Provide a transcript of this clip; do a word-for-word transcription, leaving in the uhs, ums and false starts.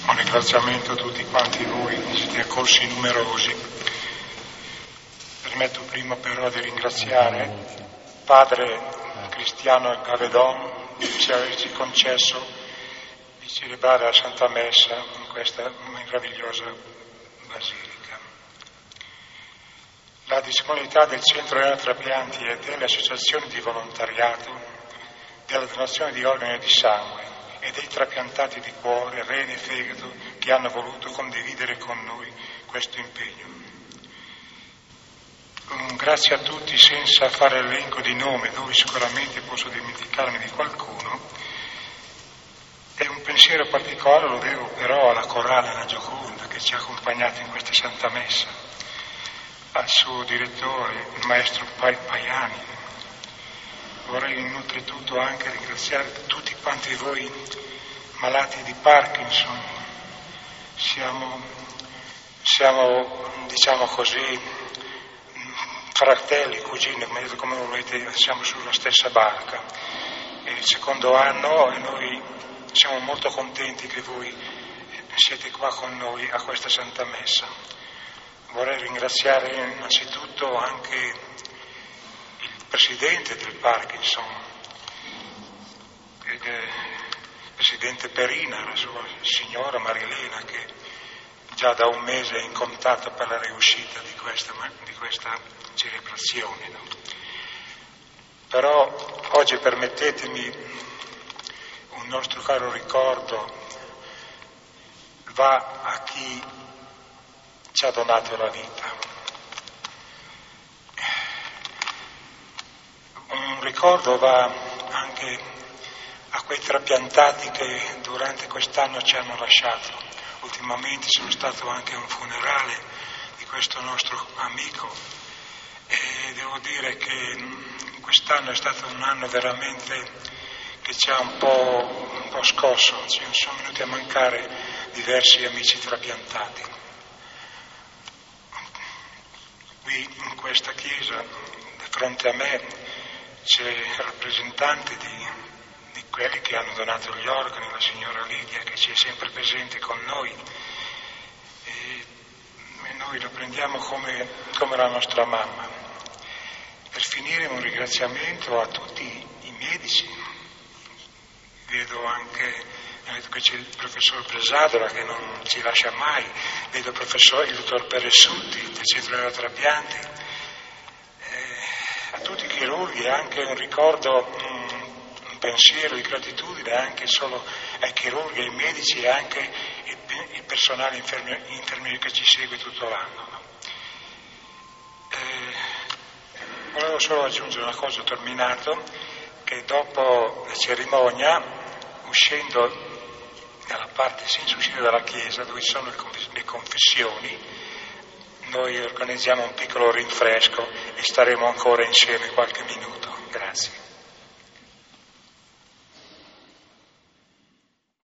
Un ringraziamento a tutti quanti voi, siete accorsi numerosi. Permetto prima però di ringraziare Padre Cristiano Gavedon che ci avesse concesso di celebrare la Santa Messa in questa meravigliosa basilica. La disponibilità del Centro Neotrapianti e delle associazioni di volontariato, della donazione di organi e di sangue e dei trapiantati di cuore, rene e fegato che hanno voluto condividere con noi questo impegno. Un grazie a tutti senza fare l'elenco di nome, dove sicuramente posso dimenticarmi di qualcuno, e un pensiero particolare lo devo però alla Corale La Gioconda che ci ha accompagnato in questa Santa Messa, al suo direttore, il maestro Paiani. Vorrei innanzitutto anche ringraziare tutti quanti voi malati di Parkinson. Siamo, siamo diciamo così, fratelli, cugini, come volete, siamo sulla stessa barca. È il secondo anno e noi siamo molto contenti che voi siete qua con noi a questa Santa Messa. Vorrei ringraziare innanzitutto anche il presidente del Parkinson, il presidente Perina, la sua signora Marilena, che già da un mese è in contatto per la riuscita di questa, di questa celebrazione. No? Però oggi permettetemi un nostro caro ricordo va a chi ci ha donato la vita. Un ricordo va anche a quei trapiantati che durante quest'anno ci hanno lasciato. Ultimamente sono stato anche a un funerale di questo nostro amico e devo dire che quest'anno è stato un anno veramente che ci ha un po', un po' scosso, ci sono venuti a mancare diversi amici trapiantati. Qui in questa chiesa, di fronte a me, c'è il rappresentante di, di quelli che hanno donato gli organi, la signora Lidia, che ci è sempre presente con noi e, e noi lo prendiamo come, come la nostra mamma. Per finire un ringraziamento a tutti i medici, vedo anche vedo che c'è il professor Bresadola che non ci lascia mai, vedo il professor, il dottor Peressutti del Centro Neotrapianti, a tutti i chirurghi anche un ricordo, un pensiero di gratitudine anche solo ai chirurghi, ai medici e anche il, il personale infermier, infermiere che ci segue tutto l'anno. No? Eh, volevo solo aggiungere una cosa, ho terminato, che dopo la cerimonia, uscendo dalla parte senza uscire dalla chiesa dove ci sono le confessioni, noi organizziamo un piccolo rinfresco e staremo ancora insieme qualche minuto. Grazie.